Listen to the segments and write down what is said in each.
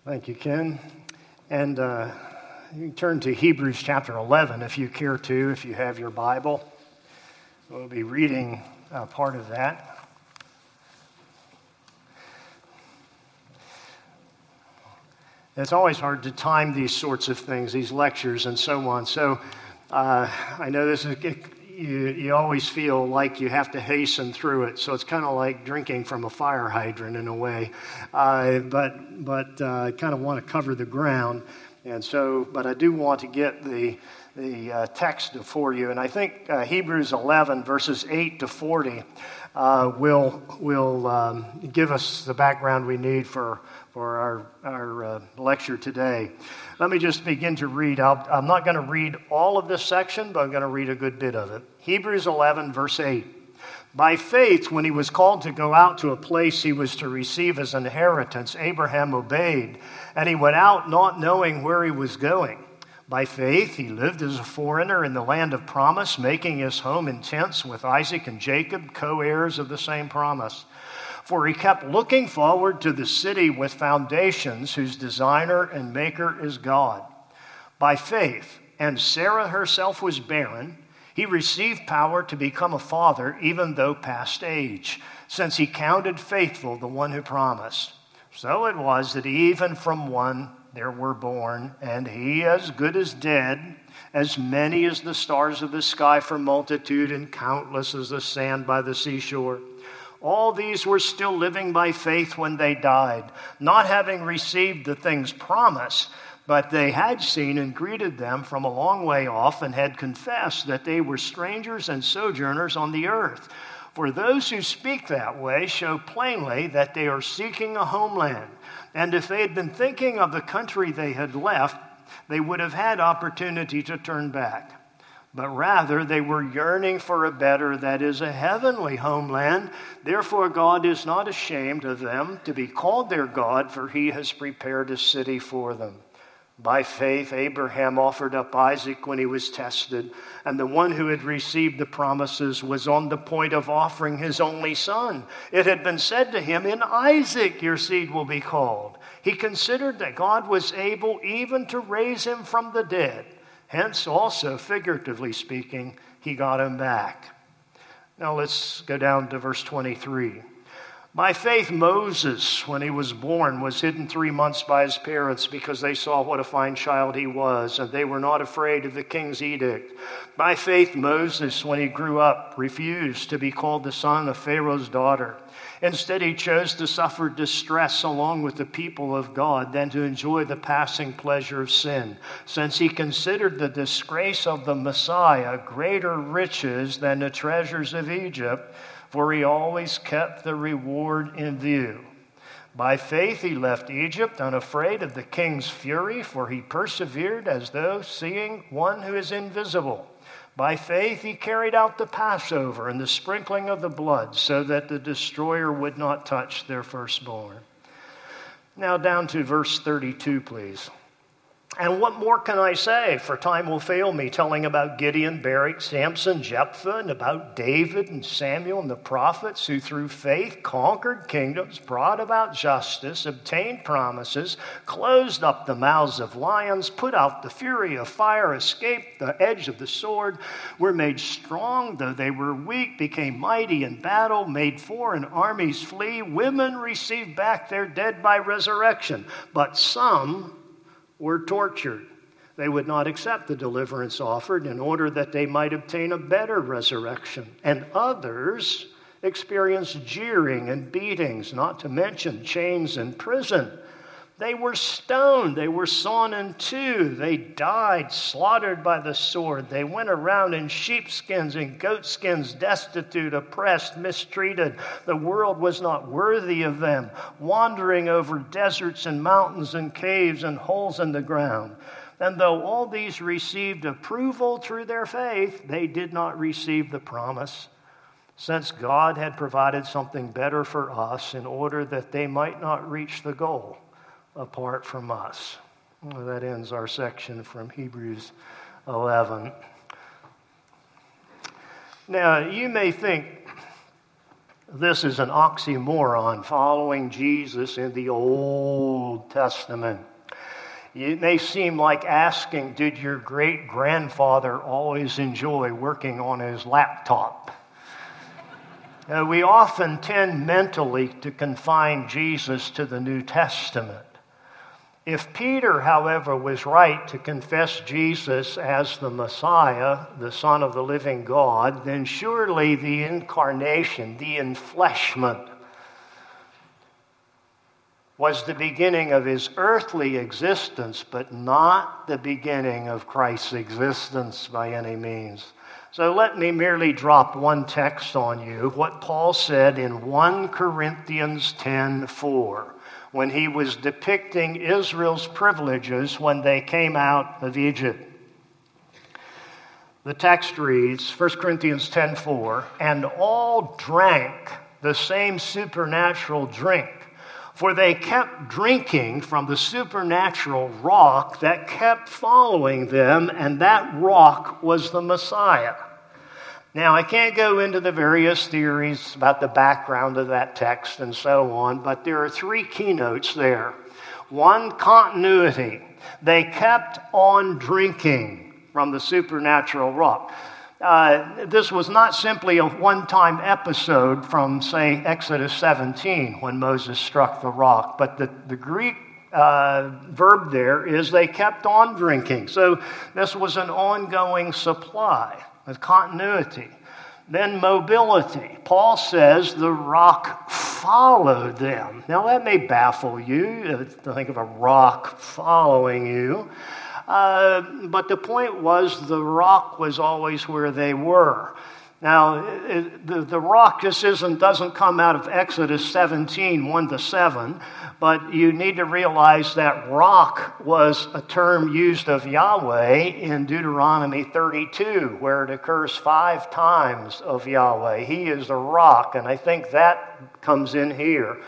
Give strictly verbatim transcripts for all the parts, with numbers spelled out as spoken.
Thank you, Ken. And uh, you can turn to Hebrews chapter eleven if you care to, if you have your Bible. We'll be reading uh, part of that. It's always hard to time these sorts of things, these lectures and so on. So uh, I know this is, you, you always feel like you have to hasten through it. So it's kind of like drinking from a fire hydrant in a way. Uh, but but uh, I kind of want to cover the ground. And so, but I do want to get the the uh, text for you. And I think uh, Hebrews eleven, verses eight to forty, uh, will will um, give us the background we need for for our, our uh, lecture today. Let me just begin to read. I'll, I'm not going to read all of this section, but I'm going to read a good bit of it. Hebrews eleven, verse eight. By faith, when he was called to go out to a place he was to receive as inheritance, Abraham obeyed, and he went out not knowing where he was going. By faith, he lived as a foreigner in the land of promise, making his home in tents with Isaac and Jacob, co-heirs of the same promise. For he kept looking forward to the city with foundations, whose designer and maker is God. By faith, and Sarah herself was barren, he received power to become a father, even though past age, since he counted faithful the one who promised. So it was that even from one there were born, and he as good as dead, as many as the stars of the sky for multitude, and countless as the sand by the seashore. All these were still living by faith when they died, not having received the things promised, but they had seen and greeted them from a long way off, and had confessed that they were strangers and sojourners on the earth. For those who speak that way show plainly that they are seeking a homeland. And if they had been thinking of the country they had left, they would have had opportunity to turn back. But rather they were yearning for a better, that is, a heavenly homeland. Therefore God is not ashamed of them to be called their God, for he has prepared a city for them. By faith, Abraham offered up Isaac when he was tested, and the one who had received the promises was on the point of offering his only son. It had been said to him, "In Isaac your seed will be called." He considered that God was able even to raise him from the dead. Hence, also, figuratively speaking, he got him back. Now let's go down to verse twenty-three. By faith, Moses, when he was born, was hidden three months by his parents because they saw what a fine child he was, and they were not afraid of the king's edict. By faith, Moses, when he grew up, refused to be called the son of Pharaoh's daughter. Instead, he chose to suffer distress along with the people of God than to enjoy the passing pleasure of sin, since he considered the disgrace of the Messiah greater riches than the treasures of Egypt, for he always kept the reward in view. By faith he left Egypt, unafraid of the king's fury, for he persevered as though seeing one who is invisible. By faith he carried out the Passover and the sprinkling of the blood, so that the destroyer would not touch their firstborn. Now down to verse thirty-two, please. And what more can I say? For time will fail me, telling about Gideon, Barak, Samson, Jephthah, and about David and Samuel and the prophets, who through faith conquered kingdoms, brought about justice, obtained promises, closed up the mouths of lions, put out the fury of fire, escaped the edge of the sword, were made strong, though they were weak, became mighty in battle, made foreign armies flee. Women received back their dead by resurrection, but some were tortured. They would not accept the deliverance offered in order that they might obtain a better resurrection. And others experienced jeering and beatings, not to mention chains and prison. They were stoned. They were sawn in two. They died, slaughtered by the sword. They went around in sheepskins and goatskins, destitute, oppressed, mistreated. The world was not worthy of them, wandering over deserts and mountains and caves and holes in the ground. And though all these received approval through their faith, they did not receive the promise, since God had provided something better for us in order that they might not reach the goal apart from us. Well, that ends our section from Hebrews eleven. Now, you may think This is an oxymoron, following Jesus in the Old Testament. It may seem like asking, did your great-grandfather always enjoy working on his laptop? Uh, we often tend mentally to confine Jesus to the New Testament. If Peter, however, was right to confess Jesus as the Messiah, the Son of the living God, then surely the incarnation, the enfleshment, was the beginning of his earthly existence, but not the beginning of Christ's existence by any means. So let me merely drop one text on you, what Paul said in First Corinthians ten four, when he was depicting Israel's privileges when they came out of Egypt. The text reads, First Corinthians ten four, and all drank the same supernatural drink, for they kept drinking from the supernatural rock that kept following them, and that rock was the Messiah. Now, I can't go into the various theories about the background of that text and so on, but there are three keynotes there. One, continuity. They kept on drinking from the supernatural rock. Uh, this was not simply a one-time episode from, say, Exodus seventeen, when Moses struck the rock, but the, the Greek uh, verb there is they kept on drinking. So this was an ongoing supply with continuity. Then mobility. Paul says the rock followed them. Now that may baffle you to think of a rock following you. Uh, but the point was the rock was always where they were. Now, it, the, the rock just isn't, doesn't come out of Exodus seventeen, one to seven, but you need to realize that rock was a term used of Yahweh in Deuteronomy thirty-two, where it occurs five times of Yahweh. He is the rock, and I think that comes in here.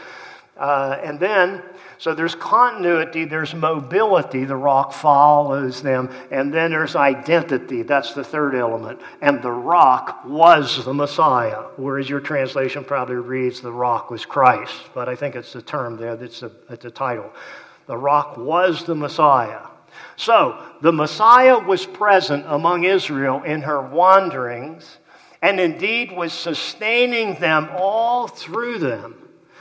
Uh, and then, so there's continuity, there's mobility, the rock follows them, and then there's identity, that's the third element. And the rock was the Messiah, whereas your translation probably reads the rock was Christ, but I think it's the term there that's the, that's the title. The rock was the Messiah. So, the Messiah was present among Israel in her wanderings, and indeed was sustaining them all through them.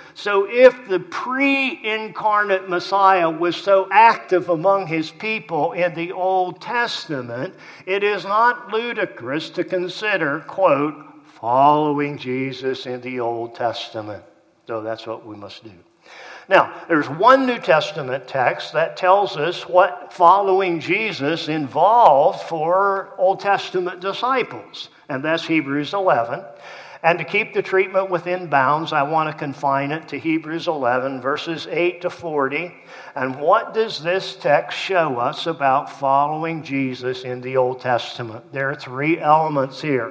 So if the pre-incarnate Messiah was so active among his people in the Old Testament, it is not ludicrous to consider, quote, following Jesus in the Old Testament. So that's what we must do. Now, there's one New Testament text that tells us what following Jesus involved for Old Testament disciples, and that's Hebrews eleven. And to keep the treatment within bounds, I want to confine it to Hebrews eleven, verses eight to forty. And what does this text show us about following Jesus in the Old Testament? There are three elements here.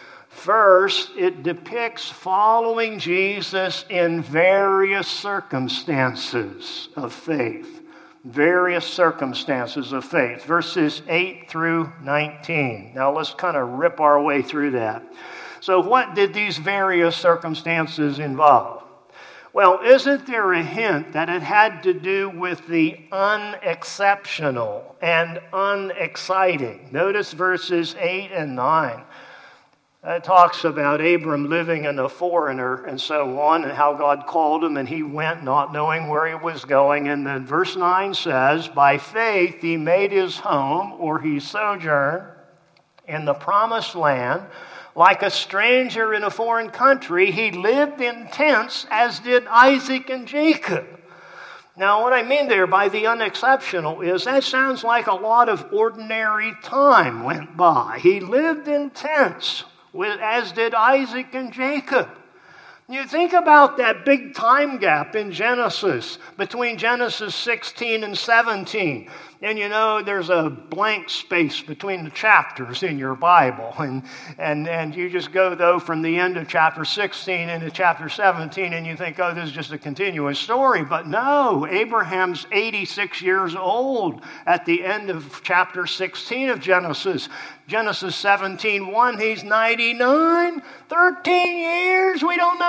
First, it depicts following Jesus in various circumstances of faith. Various circumstances of faith. Verses eight through nineteen. Now let's kind of rip our way through that. So what did these various circumstances involve? Well, isn't there a hint that it had to do with the unexceptional and unexciting? Notice verses eight and nine. It talks about Abram living in a foreigner and so on, and how God called him, and he went not knowing where he was going. And then verse nine says, by faith he made his home, or he sojourned in the promised land, like a stranger in a foreign country. He lived in tents, as did Isaac and Jacob. Now, what I mean there by the unexceptional is that sounds like a lot of ordinary time went by. He lived in tents, as did Isaac and Jacob. You think about that big time gap in Genesis, between Genesis sixteen and seventeen. And you know, there's a blank space between the chapters in your Bible. And, and, and you just go, though, from the end of chapter sixteen into chapter seventeen, and you think, oh, this is just a continuous story. But no, Abraham's eighty-six years old at the end of chapter sixteen of Genesis. Genesis seventeen one, he's ninety-nine. thirteen years, we don't know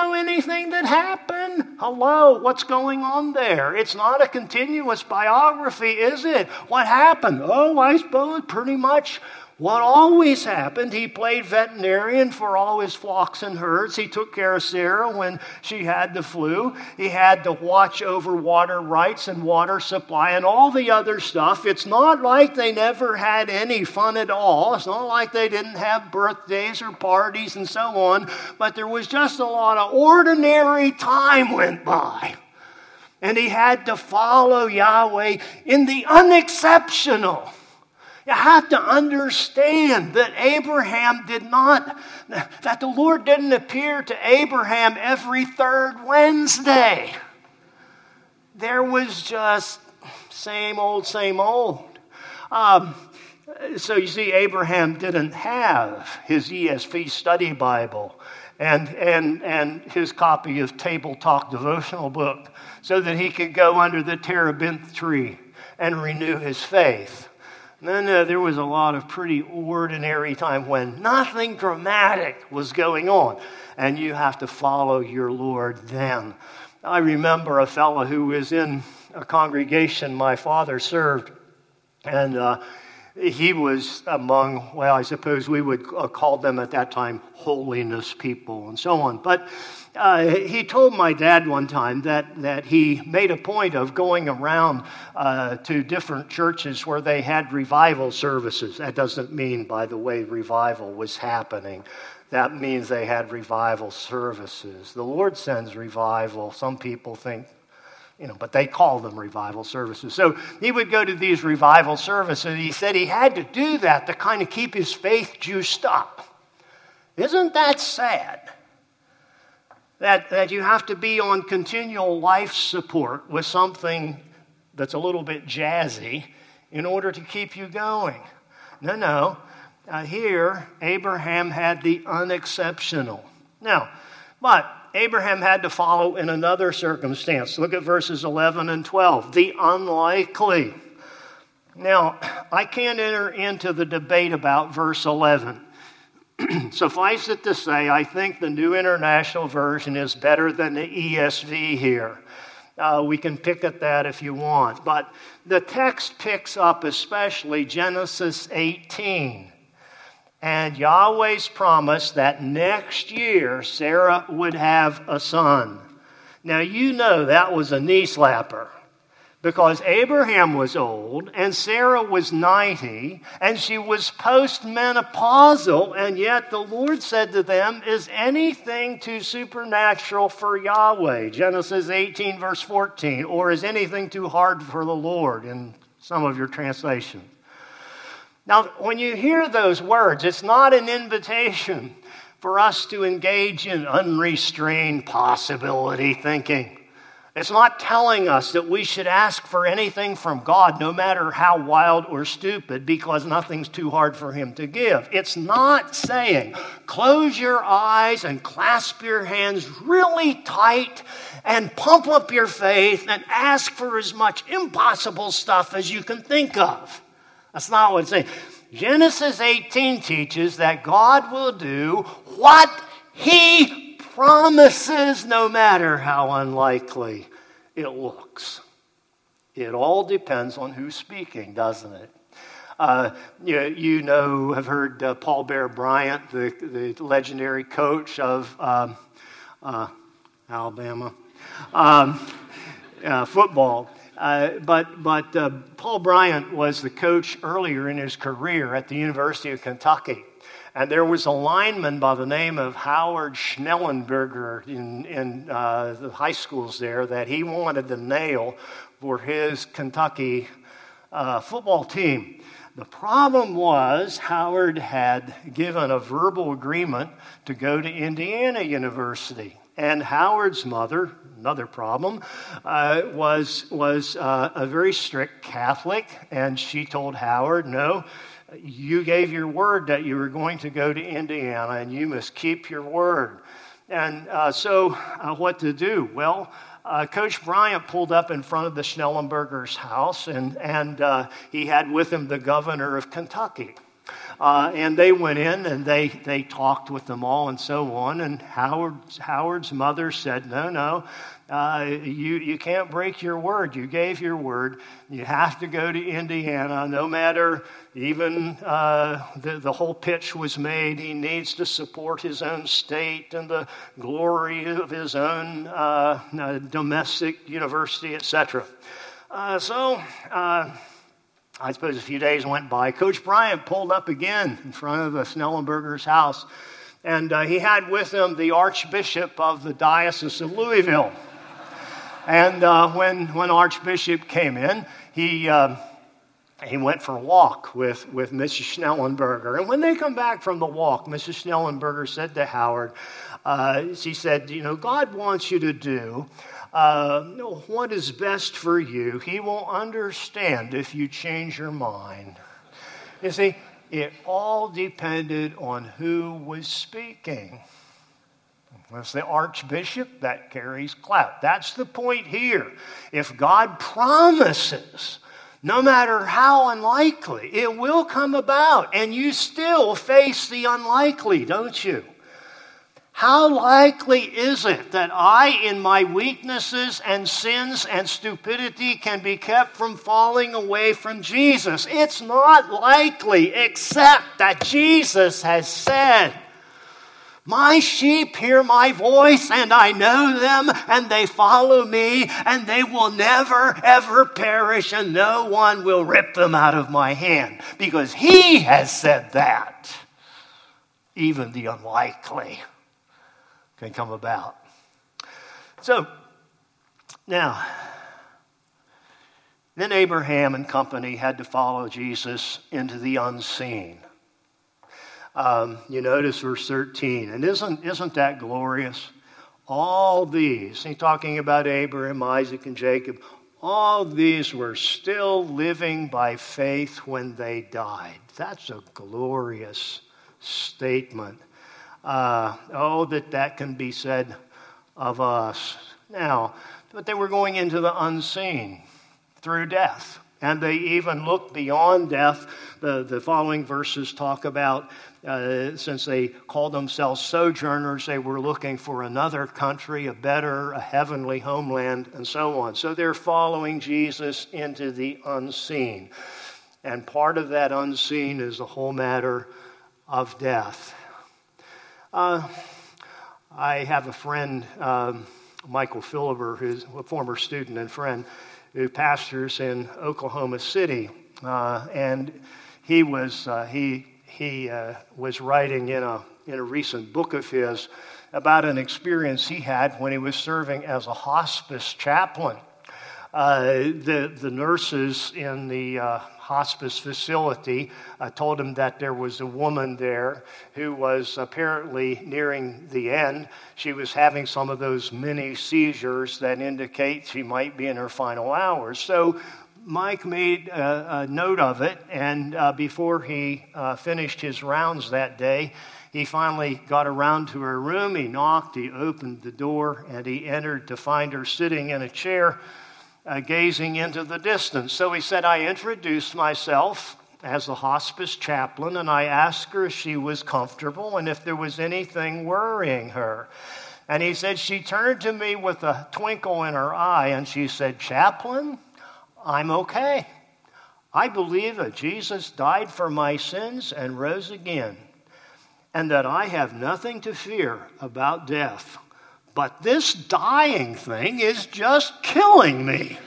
know anything that happened? Hello, what's going on there? It's not a continuous biography, is it? What happened? Oh, I suppose pretty much what always happened. He played veterinarian for all his flocks and herds. He took care of Sarah when she had the flu. He had to watch over water rights and water supply and all the other stuff. It's not like they never had any fun at all. It's not like they didn't have birthdays or parties and so on. But there was just a lot of ordinary time went by. And he had to follow Yahweh in the unexceptional. You have to understand that Abraham did not, that the Lord didn't appear to Abraham every third Wednesday. There was just same old, same old. Um, so you see, Abraham didn't have his E S V study Bible and, and, and his copy of Table Talk devotional book so that he could go under the terebinth tree and renew his faith. No, no, there was a lot of pretty ordinary time when nothing dramatic was going on, and you have to follow your Lord then. I remember a fellow who was in a congregation my father served, and uh, he was among, well, I suppose we would uh, call them at that time holiness people and so on. But uh, he told my dad one time that, that he made a point of going around uh, to different churches where they had revival services. That doesn't mean, by the way, revival was happening. That means they had revival services. The Lord sends revival. Some people think, you know, but they call them revival services. So he would go to these revival services. He said he had to do that to kind of keep his faith juiced up. Isn't that sad? That, that you have to be on continual life support with something that's a little bit jazzy in order to keep you going. No, no. Uh, here, Abraham had the unexceptional. Now, but Abraham had to follow in another circumstance. Look at verses eleven and twelve. The unlikely. Now, I can't enter into the debate about verse eleven. Suffice it to say, I think the New International Version is better than the E S V here. Uh, we can pick at that if you want. But the text picks up especially Genesis eighteen. And Yahweh's promise that next year Sarah would have a son. Now you know that was a knee slapper. Because Abraham was old, and Sarah was ninety, and she was postmenopausal, and yet the Lord said to them, is anything too supernatural for Yahweh? Genesis eighteen, verse fourteen. Or is anything too hard for the Lord in some of your translations? Now, when you hear those words, it's not an invitation for us to engage in unrestrained possibility thinking. It's not telling us that we should ask for anything from God, no matter how wild or stupid, because nothing's too hard for him to give. It's not saying, close your eyes and clasp your hands really tight and pump up your faith and ask for as much impossible stuff as you can think of. That's not what it's saying. Genesis eighteen teaches that God will do what he promises, no matter how unlikely it looks. It all depends on who's speaking, doesn't it? Uh, you, you know, have heard uh, Paul Bear Bryant, the, the legendary coach of um, uh, Alabama um, uh, football. Uh, but but uh, Paul Bryant was the coach earlier in his career at the University of Kentucky. And there was a lineman by the name of Howard Schnellenberger in, in uh, the high schools there that he wanted to nail for his Kentucky uh, football team. The problem was Howard had given a verbal agreement to go to Indiana University. And Howard's mother, another problem, uh, was, was uh, a very strict Catholic. And she told Howard, no, you gave your word that you were going to go to Indiana, and you must keep your word. And uh, so uh, what to do? Well, uh, Coach Bryant pulled up in front of the Schnellenberger's house, and, and uh, he had with him the governor of Kentucky. Uh, and they went in and they, they talked with them all and so on. And Howard, Howard's mother said, no, no, uh, you, you can't break your word. You gave your word. You have to go to Indiana, no matter even uh, the, the whole pitch was made. He needs to support his own state and the glory of his own uh, uh, domestic university, et cetera. Uh, so... Uh, I suppose a few days went by. Coach Bryant pulled up again in front of the Snellenberger's house, and uh, he had with him the Archbishop of the Diocese of Louisville. And uh, when when Archbishop came in, he uh, he went for a walk with, with Missus Snellenberger. And when they come back from the walk, Missus Snellenberger said to Howard, uh, she said, you know, God wants you to do Uh, what is best for you. He will understand if you change your mind. You see, it all depended on who was speaking. It was the Archbishop that carries clout. That's the point here. If God promises, no matter how unlikely, it will come about, and you still face the unlikely, don't you? How likely is it that I, in my weaknesses and sins and stupidity, can be kept from falling away from Jesus? It's not likely, except that Jesus has said, my sheep hear my voice, and I know them, and they follow me, and they will never, ever perish, and no one will rip them out of my hand, because he has said that. Even the unlikely can come about. So, now, then Abraham and company had to follow Jesus into the unseen. Um, you notice verse thirteen, and isn't, isn't that glorious? All these, he's talking about Abraham, Isaac, and Jacob, all these were still living by faith when they died. That's a glorious statement. Uh, oh, that that can be said of us. Now, but they were going into the unseen through death. And they even looked beyond death. The, the following verses talk about, uh, since they called themselves sojourners, they were looking for another country, a better, a heavenly homeland, and so on. So they're following Jesus into the unseen. And part of that unseen is the whole matter of death. Uh, I have a friend, um, Michael Philibert, who's a former student and friend, who pastors in Oklahoma City, uh, and he was uh, he he uh, was writing in a in a recent book of his about an experience he had when he was serving as a hospice chaplain. Uh, the the nurses in the uh, hospice facility uh, told him that there was a woman there who was apparently nearing the end. She was having some of those mini seizures that indicate she might be in her final hours. So Mike made a, a note of it, and uh, before he uh, finished his rounds that day, he finally got around to her room. He knocked, he opened the door, and he entered to find her sitting in a chair, Uh, gazing into the distance. So he said, I introduced myself as the hospice chaplain, and I asked her if she was comfortable and if there was anything worrying her. And he said, she turned to me with a twinkle in her eye, and she said, Chaplain, I'm okay. I believe that Jesus died for my sins and rose again, and that I have nothing to fear about death. But this dying thing is just killing me.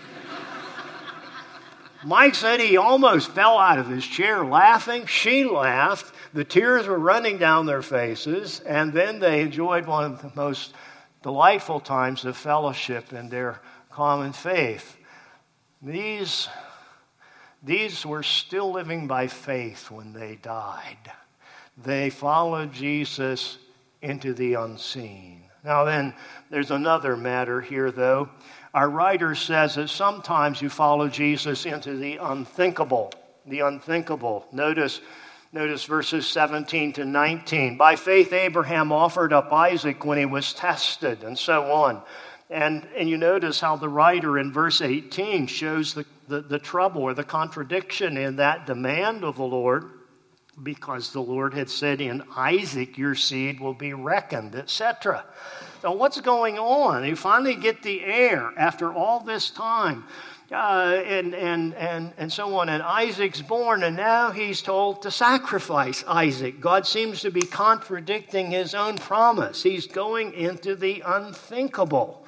Mike said he almost fell out of his chair laughing. She laughed. The tears were running down their faces. And then they enjoyed one of the most delightful times of fellowship in their common faith. These, these were still living by faith when they died. They followed Jesus into the unseen. Now then, there's another matter here, though. Our writer says that sometimes you follow Jesus into the unthinkable. The unthinkable. Notice, notice verses seventeen to nineteen. By faith, Abraham offered up Isaac when he was tested, and so on. And, and you notice how the writer in verse eighteen shows the, the, the trouble or the contradiction in that demand of the Lord. because the Lord had said, in Isaac your seed will be reckoned, et cetera. So what's going on? You finally get the heir after all this time, uh, and, and, and, and so on. And Isaac's born, and now he's told to sacrifice Isaac. God seems to be contradicting his own promise. He's going into the unthinkable.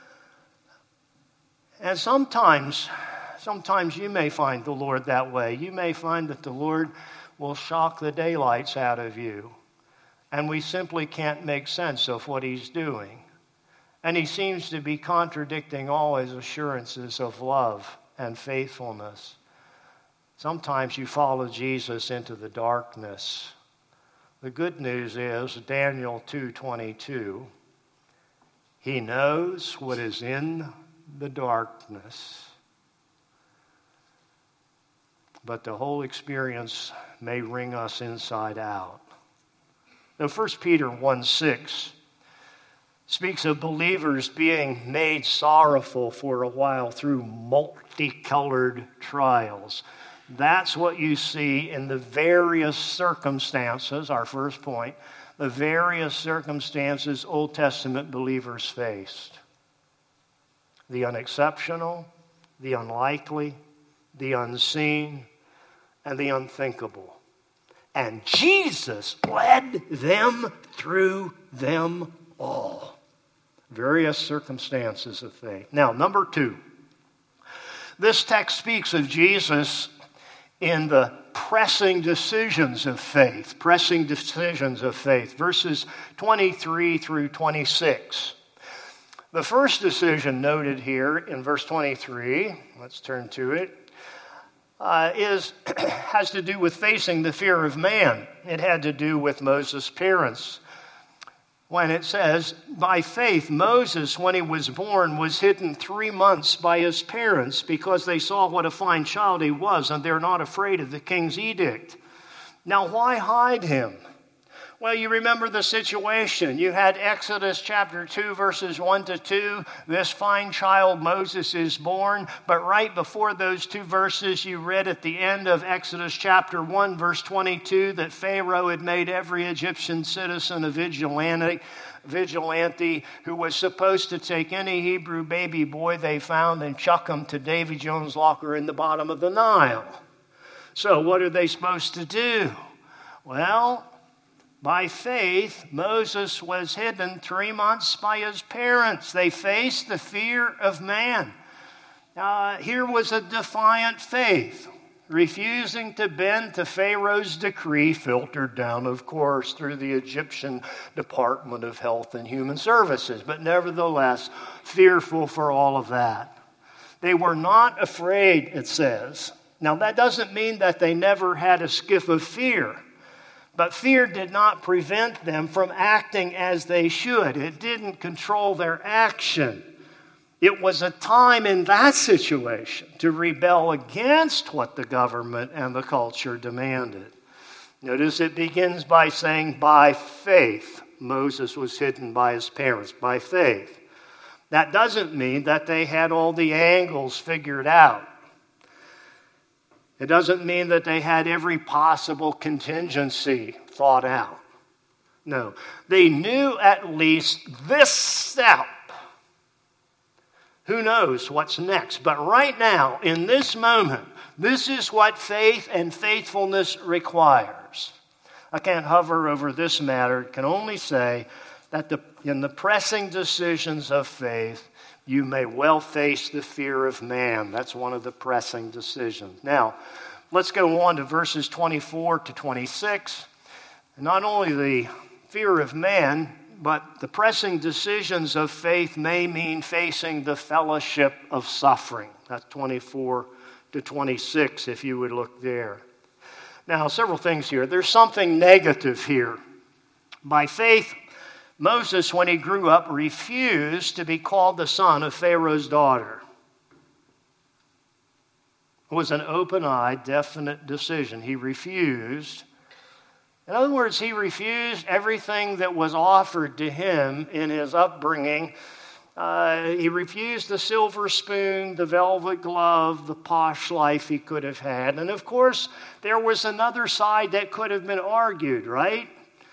And sometimes, sometimes you may find the Lord that way. You may find that the Lord will shock the daylights out of you, and we simply can't make sense of what he's doing. And he seems to be contradicting all his assurances of love and faithfulness. Sometimes you follow Jesus into the darkness. The good news is Daniel two twenty-two. He knows what is in the darkness, but the whole experience may wring us inside out. Now, First Peter one six speaks of believers being made sorrowful for a while through multicolored trials. That's what you see in the various circumstances, our first point, the various circumstances Old Testament believers faced. The unexceptional, the unlikely, the unseen, and the unthinkable. And Jesus led them through them all. Various circumstances of faith. Now, number two. This text speaks of Jesus in the pressing decisions of faith. Pressing decisions of faith. Verses twenty-three through twenty-six. The first decision noted here in verse twenty-three, let's turn to it, Uh, is has to do with facing the fear of man. It had to do with Moses' parents. When it says, by faith, Moses, when he was born, was hidden three months by his parents because they saw what a fine child he was, and they're not afraid of the king's edict. Now, why hide him? Well, you remember the situation. You had Exodus chapter two, verses one to two. This fine child, Moses, is born. But right before those two verses, you read at the end of Exodus chapter one, verse twenty-two, that Pharaoh had made every Egyptian citizen a vigilante, vigilante who was supposed to take any Hebrew baby boy they found and chuck him to Davy Jones' locker in the bottom of the Nile. So what are they supposed to do? Well, by faith, Moses was hidden three months by his parents. They faced the fear of man. Uh, here was a defiant faith, refusing to bend to Pharaoh's decree, filtered down, of course, through the Egyptian Department of Health and Human Services, but nevertheless, fearful for all of that. They were not afraid, it says. Now, that doesn't mean that they never had a skiff of fear. But fear did not prevent them from acting as they should. It didn't control their action. It was a time in that situation to rebel against what the government and the culture demanded. Notice it begins by saying, by faith, Moses was hidden by his parents, by faith. That doesn't mean that they had all the angles figured out. It doesn't mean that they had every possible contingency thought out. No, they knew at least this step. Who knows what's next? But right now, in this moment, this is what faith and faithfulness requires. I can't hover over this matter. I can only say that the, in the pressing decisions of faith, you may well face the fear of man. That's one of the pressing decisions. Now, let's go on to verses twenty-four to twenty-six. Not only the fear of man, but the pressing decisions of faith may mean facing the fellowship of suffering. That's twenty-four to twenty-six, if you would look there. Now, several things here. There's something negative here. By faith, Moses, when he grew up, refused to be called the son of Pharaoh's daughter. It was an open-eyed, definite decision. He refused. In other words, he refused everything that was offered to him in his upbringing Uh, he refused the silver spoon, the velvet glove, the posh life he could have had. And of course, there was another side that could have been argued, right?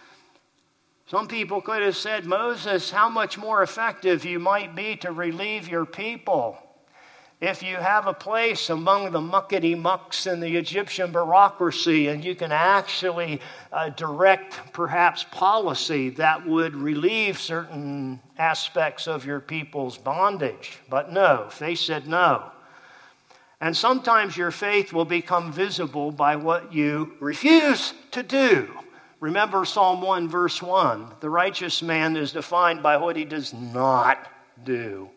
Some people could have said, Moses, how much more effective you might be to relieve your people if you have a place among the muckety-mucks in the Egyptian bureaucracy and you can actually uh, direct perhaps policy that would relieve certain aspects of your people's bondage. But no, they said no. And sometimes your faith will become visible by what you refuse to do. Remember Psalm one, verse one. The righteous man is defined by what he does not do.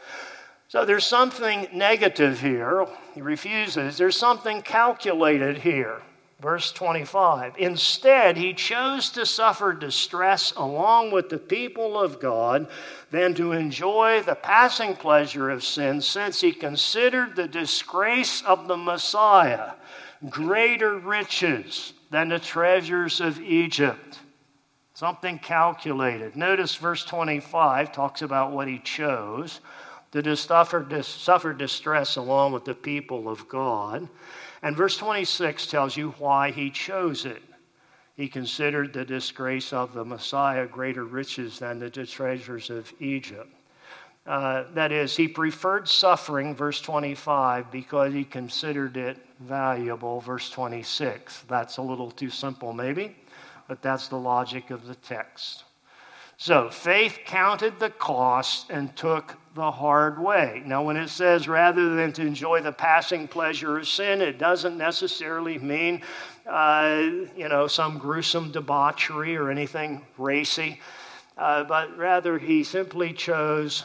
So there's something negative here. He refuses. There's something calculated here. Verse twenty-five. Instead, he chose to suffer distress along with the people of God than to enjoy the passing pleasure of sin, since he considered the disgrace of the Messiah greater riches than the treasures of Egypt. Something calculated. Notice verse twenty-five talks about what he chose. To suffer, suffer distress along with the people of God. And verse twenty-six tells you why he chose it. He considered the disgrace of the Messiah greater riches than the treasures of Egypt. Uh, that is, he preferred suffering, verse twenty-five, because he considered it valuable, verse twenty-six. That's a little too simple maybe, but that's the logic of the text. So faith counted the cost and took the hard way. Now, when it says rather than to enjoy the passing pleasure of sin, it doesn't necessarily mean, uh, you know, some gruesome debauchery or anything racy, uh, but rather he simply chose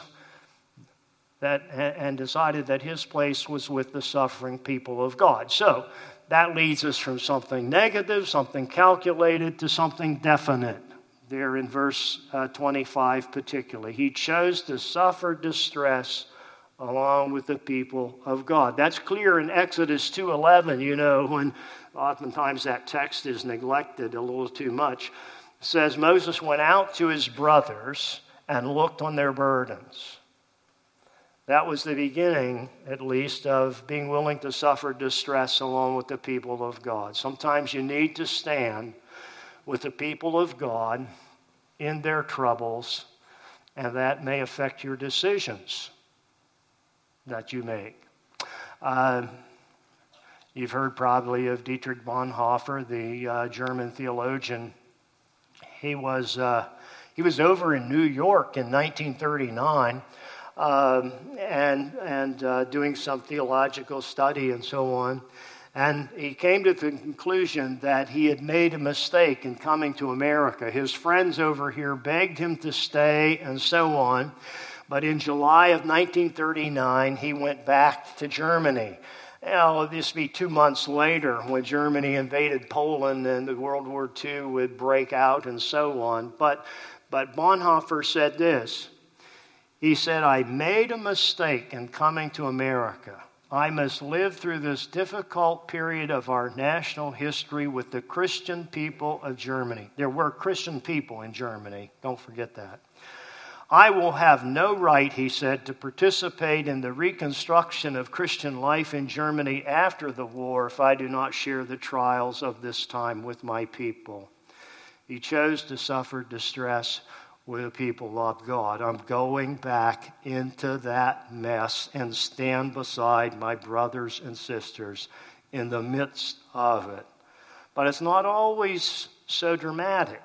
that and decided that his place was with the suffering people of God. So that leads us from something negative, something calculated, to something definite. There in verse uh, twenty-five particularly. He chose to suffer distress along with the people of God. That's clear in Exodus two eleven, you know, when oftentimes that text is neglected a little too much. It says, Moses went out to his brothers and looked on their burdens. That was the beginning, at least, of being willing to suffer distress along with the people of God. Sometimes you need to stand with the people of God in their troubles, and that may affect your decisions that you make. Uh, you've heard probably of Dietrich Bonhoeffer, the uh, German theologian. He was uh, he was over in New York in nineteen thirty-nine, um, and and uh, doing some theological study and so on. And he came to the conclusion that he had made a mistake in coming to America. His friends over here begged him to stay and so on. But in July of nineteen thirty-nine, he went back to Germany. Now, this would be two months later when Germany invaded Poland and the World War Two would break out and so on. But, but Bonhoeffer said this. He said, I made a mistake in coming to America. I must live through this difficult period of our national history with the Christian people of Germany. There were Christian people in Germany. Don't forget that. I will have no right, he said, to participate in the reconstruction of Christian life in Germany after the war if I do not share the trials of this time with my people. He chose to suffer distress with the people of God. I'm going back into that mess and stand beside my brothers and sisters in the midst of it. But it's not always so dramatic.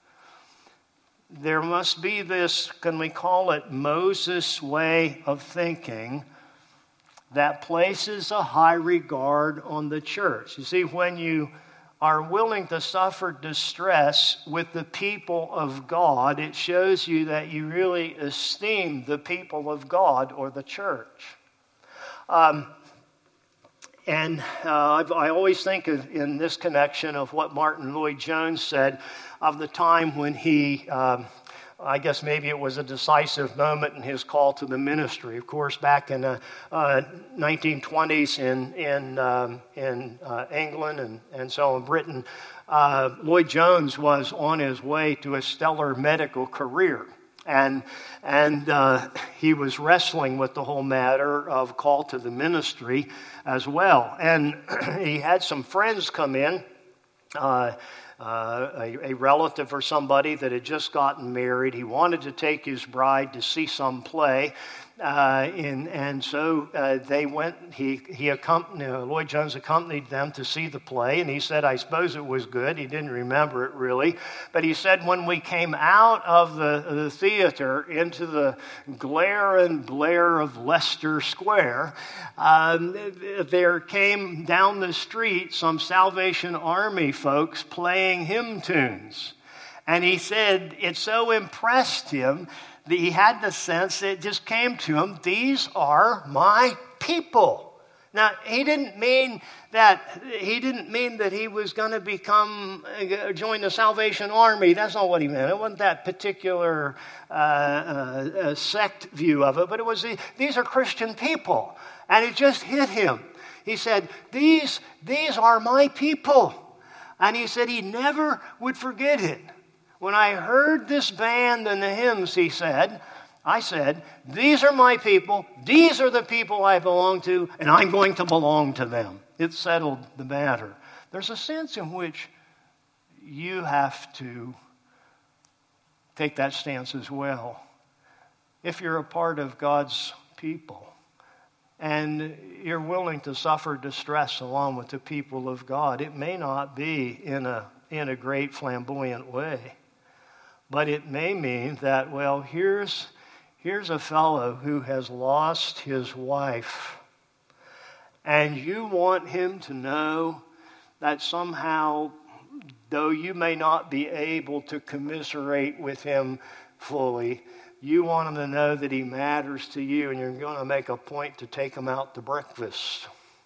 There must be this, can we call it Moses way of thinking, that places a high regard on the church. You see, when you are willing to suffer distress with the people of God, it shows you that you really esteem the people of God or the church. Um, and uh, I always think of, in this connection of what Martin Lloyd-Jones said of the time when he, um, I guess maybe it was a decisive moment in his call to the ministry. Of course, back in the uh, nineteen twenties in in um, in uh, England and, and so in Britain, uh, Lloyd-Jones was on his way to a stellar medical career. And, and uh, he was wrestling with the whole matter of call to the ministry as well. And he had some friends come in, uh, uh, a, a relative or somebody that had just gotten married. He wanted to take his bride to see some play. Uh, and, and so uh, they went, he, he accompanied, uh, Lloyd Jones accompanied them to see the play, and he said, I suppose it was good. He didn't remember it really. But he said, when we came out of the, the theater into the glare and blare of Leicester Square, um, there came down the street some Salvation Army folks playing hymn tunes. And he said it so impressed him that he had the sense, it just came to him, these are my people. Now, he didn't mean that he didn't mean that he was going to become, uh, join the Salvation Army. That's not what he meant. It wasn't that particular uh, uh, uh, sect view of it, but it was, the, these are Christian people. And it just hit him. He said, these, these are my people. And he said he never would forget it. When I heard this band and the hymns, he said, I said, these are my people, these are the people I belong to, and I'm going to belong to them. It settled the matter. There's a sense in which you have to take that stance as well. If you're a part of God's people, and you're willing to suffer distress along with the people of God, it may not be in a, in a great flamboyant way. But it may mean that, well, here's, here's a fellow who has lost his wife, and you want him to know that somehow, though you may not be able to commiserate with him fully, you want him to know that he matters to you, and you're going to make a point to take him out to breakfast.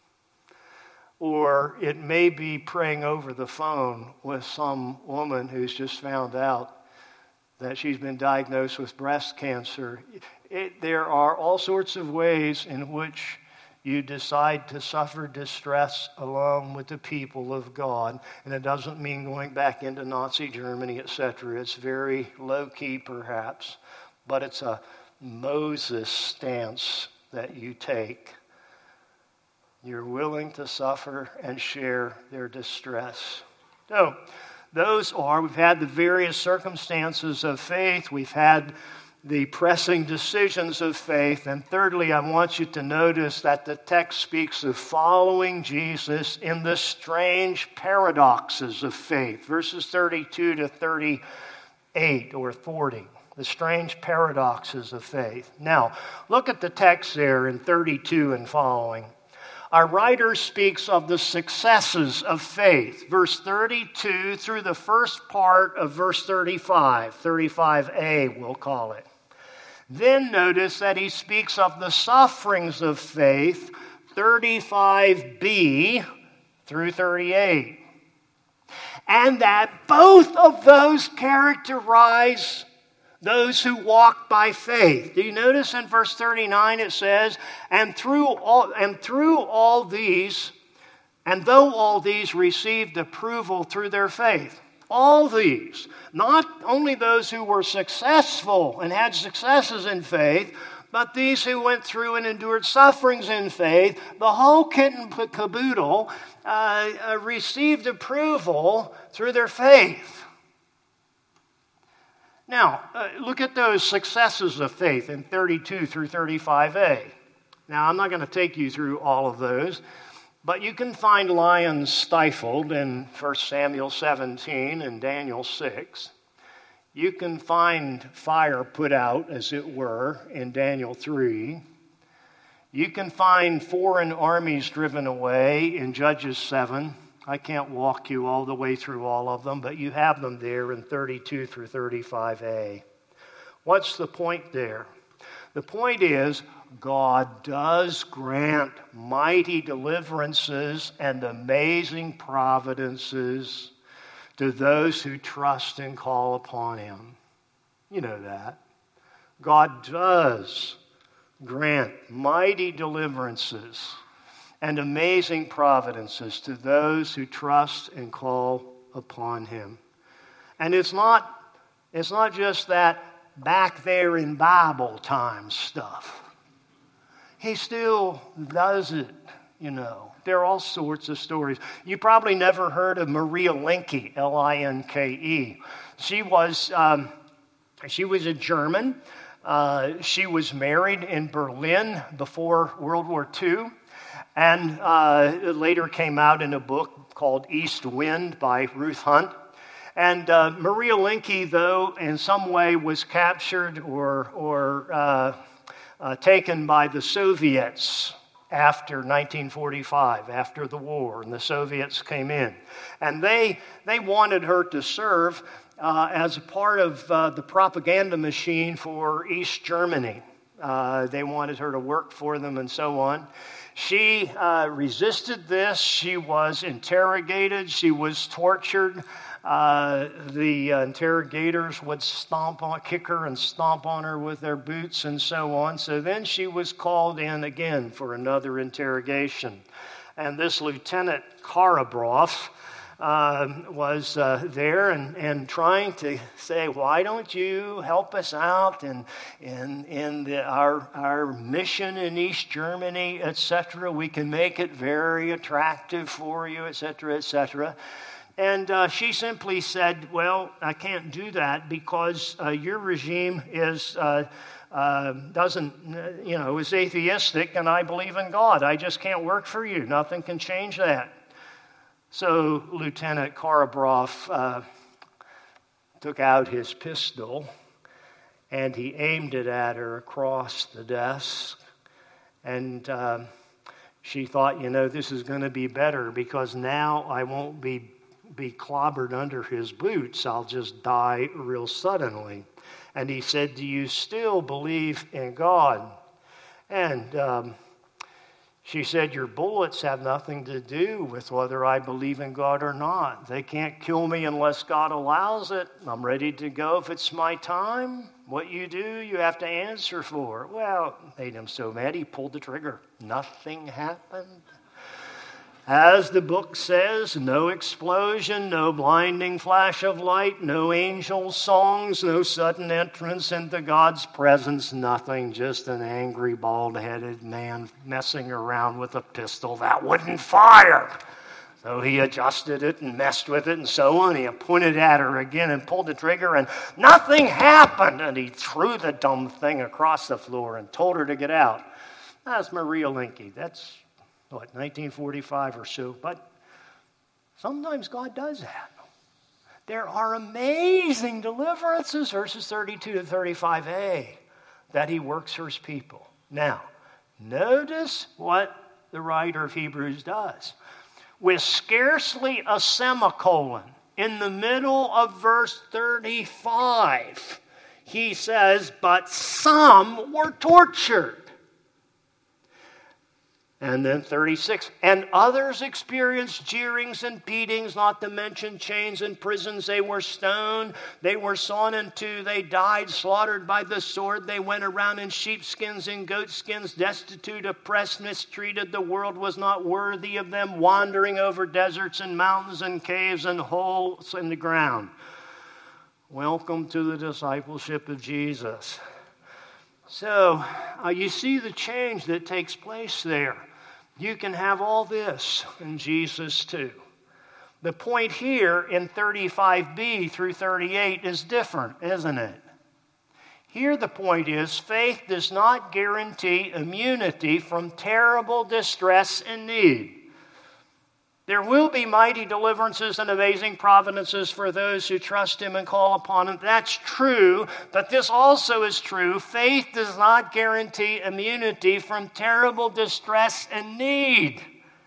Or it may be praying over the phone with some woman who's just found out that she's been diagnosed with breast cancer. It, there are all sorts of ways in which you decide to suffer distress along with the people of God. And it doesn't mean going back into Nazi Germany, et cetera. It's very low-key, perhaps. But it's a Moses stance that you take. You're willing to suffer and share their distress. So, those are, we've had the various circumstances of faith, we've had the pressing decisions of faith, and thirdly, I want you to notice that the text speaks of following Jesus in the strange paradoxes of faith, verses thirty-two to thirty-eight or forty, the strange paradoxes of faith. Now, look at the text there in thirty-two and following. Our writer speaks of the successes of faith, verse thirty-two through the first part of verse thirty-five, thirty-five a we'll call it. Then notice that he speaks of the sufferings of faith, thirty-five b through thirty-eight. And that both of those characterize those who walk by faith. Do you notice in verse thirty-nine it says, and through all, and through all these, and though all these received approval through their faith. All these, not only those who were successful and had successes in faith, but these who went through and endured sufferings in faith, the whole kit and caboodle uh, uh, received approval through their faith. Now, uh, look at those successes of faith in thirty-two through thirty-five a. Now, I'm not going to take you through all of those, but you can find lions stifled in First Samuel seventeen and Daniel six. You can find fire put out, as it were, in Daniel three. You can find foreign armies driven away in Judges seven. I can't walk you all the way through all of them, but you have them there in thirty-two through thirty-five a. What's the point there? The point is, God does grant mighty deliverances and amazing providences to those who trust and call upon Him. You know that. God does grant mighty deliverances and amazing providences to those who trust and call upon Him. And it's not, it's not just that back there in Bible times stuff. He still does it, you know. There are all sorts of stories. You probably never heard of Maria Linke, L I N K E. She was, um, she was a German. Uh, she was married in Berlin before World War Two, and uh, later came out in a book called East Wind by Ruth Hunt. And uh, Maria Linke, though, in some way was captured or, or uh, uh, taken by the Soviets after nineteen forty-five, after the war, and the Soviets came in. And they, they wanted her to serve uh, as a part of uh, the propaganda machine for East Germany. Uh, they wanted her to work for them and so on. She uh, resisted this. She was interrogated. She was tortured. Uh, the uh, interrogators would stomp on, kick her and stomp on her with their boots and so on. So then she was called in again for another interrogation. And this Lieutenant Karabrov uh, was uh, there and, and trying to say, why don't you help us out in, in, in the, our, our mission in East Germany, et cetera. We can make it very attractive for you, et cetera, et cetera. And uh, she simply said, well, I can't do that because uh, your regime is uh, uh, doesn't, you know, is atheistic, and I believe in God. I just can't work for you. Nothing can change that. So Lieutenant Karabrov uh, took out his pistol, and he aimed it at her across the desk. And uh, she thought, you know, this is going to be better because now I won't be be clobbered under his boots. I'll just die real suddenly. And he said, do you still believe in God? And um, she said, your bullets have nothing to do with whether I believe in God or not. They can't kill me unless God allows it. I'm ready to go if it's my time. What you do, you have to answer for. Well, it made him so mad, he pulled the trigger. Nothing happened. As the book says, no explosion, no blinding flash of light, no angel songs, no sudden entrance into God's presence, nothing, just an angry, bald-headed man messing around with a pistol that wouldn't fire. So he adjusted it and messed with it and so on. He pointed at her again and pulled the trigger and nothing happened. And he threw the dumb thing across the floor and told her to get out. That's Maria Linke. That's what, nineteen forty-five or so. But sometimes God does that. There are amazing deliverances, verses thirty-two to thirty-five a, that he works for his people. Now, notice what the writer of Hebrews does. With scarcely a semicolon in the middle of verse thirty-five, he says, but some were tortured. And then thirty-six, and others experienced jeerings and beatings, not to mention chains and prisons. They were stoned, they were sawn in two, they died, slaughtered by the sword. They went around in sheepskins and goatskins, destitute, oppressed, mistreated. The world was not worthy of them, wandering over deserts and mountains and caves and holes in the ground. Welcome to the discipleship of Jesus. So, uh, you see the change that takes place there. You can have all this in Jesus too. The point here in thirty-five b through thirty-eight is different, isn't it? Here the point is, faith does not guarantee immunity from terrible distress and need. There will be mighty deliverances and amazing providences for those who trust him and call upon him. That's true, but this also is true. Faith does not guarantee immunity from terrible distress and need.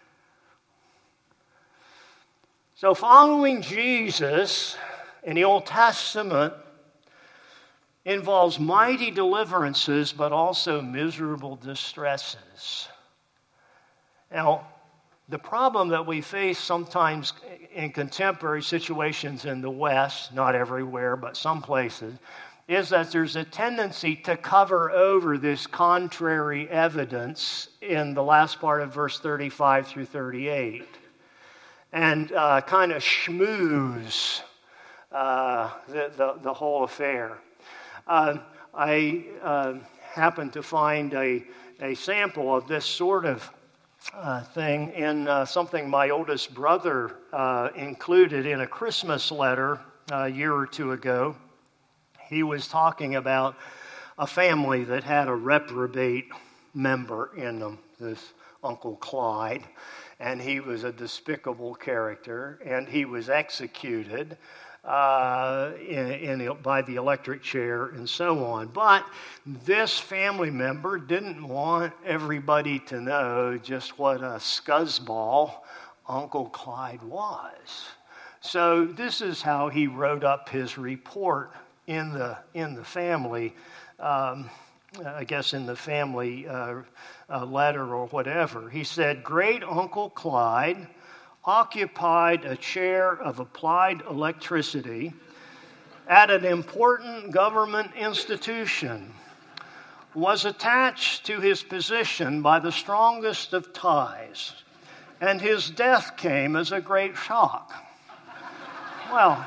So following Jesus in the Old Testament involves mighty deliverances, but also miserable distresses. Now, the problem that we face sometimes in contemporary situations in the West, not everywhere, but some places, is that there's a tendency to cover over this contrary evidence in the last part of verse thirty-five through thirty-eight and uh, kind of schmooze uh, the, the, the whole affair. Uh, I uh, happened to find a, a sample of this sort of uh, thing in uh, something my oldest brother uh, included in a Christmas letter uh, a year or two ago. He was talking about a family that had a reprobate member in them, this Uncle Clyde, and he was a despicable character, and he was executed uh, in, in, by the electric chair and so on. But this family member didn't want everybody to know just what a scuzzball Uncle Clyde was. So this is how he wrote up his report in the in the family, um, I guess in the family uh, uh, letter or whatever. He said, "Great Uncle Clyde occupied a chair of applied electricity at an important government institution, was attached to his position by the strongest of ties, and his death came as a great shock." Well,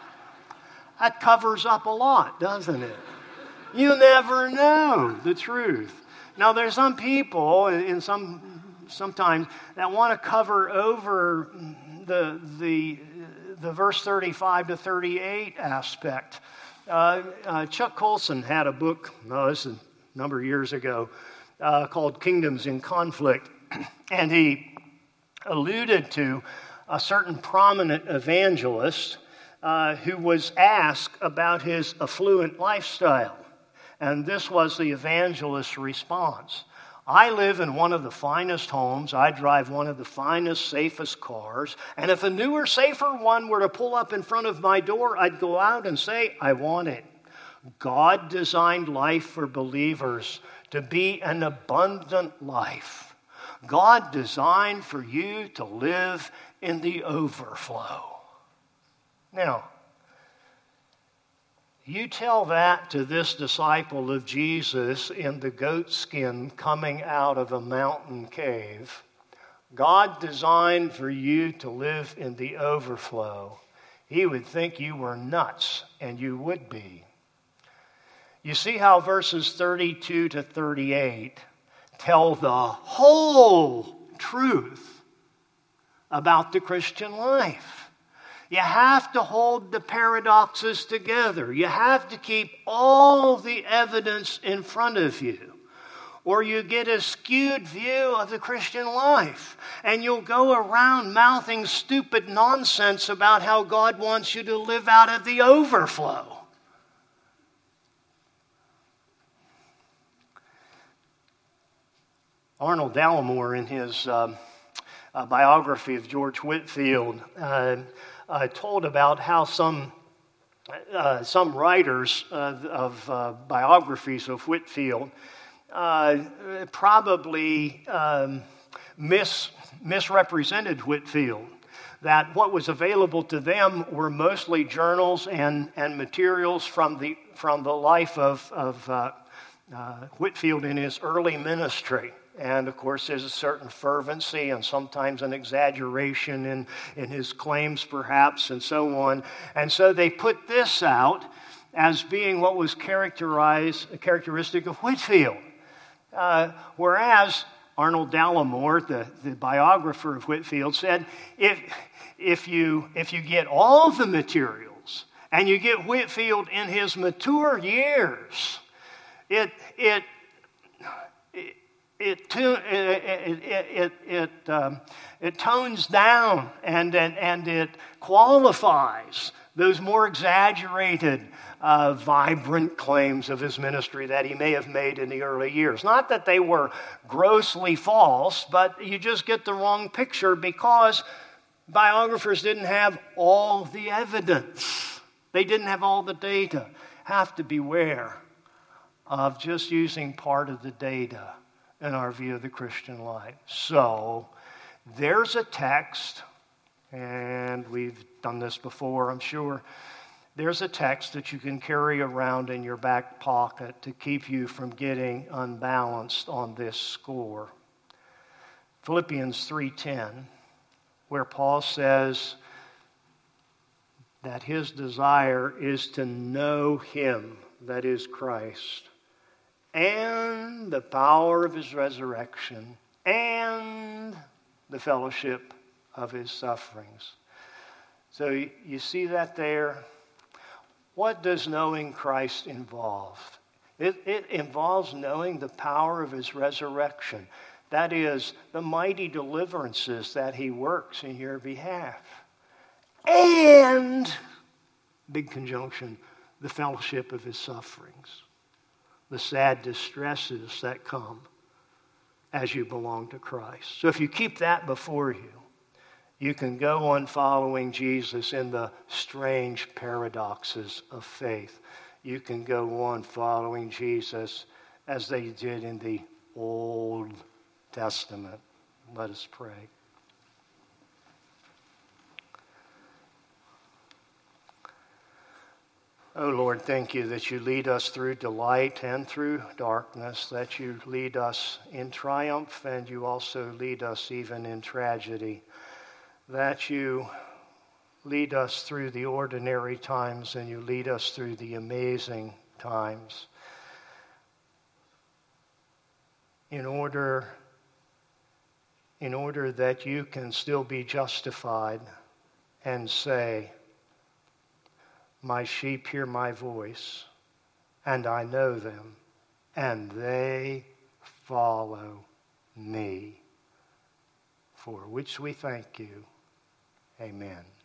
that covers up a lot, doesn't it? You never know the truth. Now, there's some people, in some sometimes, that want to cover over the the the verse thirty-five to thirty-eight aspect. Uh, uh, Chuck Colson had a book, no, this is a number of years ago, uh, called Kingdoms in Conflict, and he alluded to a certain prominent evangelist Uh, who was asked about his affluent lifestyle. And this was the evangelist's response. "I live in one of the finest homes. I drive one of the finest, safest cars. And if a newer, safer one were to pull up in front of my door, I'd go out and say, I want it. God designed life for believers to be an abundant life. God designed for you to live in the overflow." Now, you tell that to this disciple of Jesus in the goat skin coming out of a mountain cave. God designed for you to live in the overflow. He would think you were nuts, and you would be. You see how verses thirty-two to thirty-eight tell the whole truth about the Christian life. You have to hold the paradoxes together. You have to keep all the evidence in front of you, or you get a skewed view of the Christian life, and you'll go around mouthing stupid nonsense about how God wants you to live out of the overflow. Arnold Dallimore, in his uh, uh, biography of George Whitefield, uh, Uh, told about how some uh, some writers uh, of uh, biographies of Whitefield uh, probably um, mis- misrepresented Whitefield. That what was available to them were mostly journals and, and materials from the from the life of, of uh, uh, Whitefield in his early ministry. And, of course, there's a certain fervency and sometimes an exaggeration in, in his claims, perhaps, and so on. And so they put this out as being what was characterized, characteristic of Whitefield. Uh, whereas Arnold Dallimore, the, the biographer of Whitefield, said, if, if, you, if you get all the materials and you get Whitefield in his mature years, it... it It, it, it, it, um, it tones down and, and, and it qualifies those more exaggerated, uh, vibrant claims of his ministry that he may have made in the early years. Not that they were grossly false, but you just get the wrong picture because biographers didn't have all the evidence. They didn't have all the data. Have to beware of just using part of the data in our view of the Christian life. So, there's a text, and we've done this before, I'm sure. There's a text that you can carry around in your back pocket to keep you from getting unbalanced on this score. Philippians three ten, where Paul says that his desire is to know him that is Christ, and the power of his resurrection, and the fellowship of his sufferings. So you see that there? What does knowing Christ involve? It, it involves knowing the power of his resurrection. That is, the mighty deliverances that he works in your behalf. And, big conjunction, the fellowship of his sufferings. The sad distresses that come as you belong to Christ. So if you keep that before you, you can go on following Jesus in the strange paradoxes of faith. You can go on following Jesus as they did in the Old Testament. Let us pray. Oh Lord, thank you that you lead us through delight and through darkness, that you lead us in triumph and you also lead us even in tragedy, that you lead us through the ordinary times and you lead us through the amazing times in order, in order that you can still be justified and say, my sheep hear my voice, and I know them, and they follow me, for which we thank you. Amen.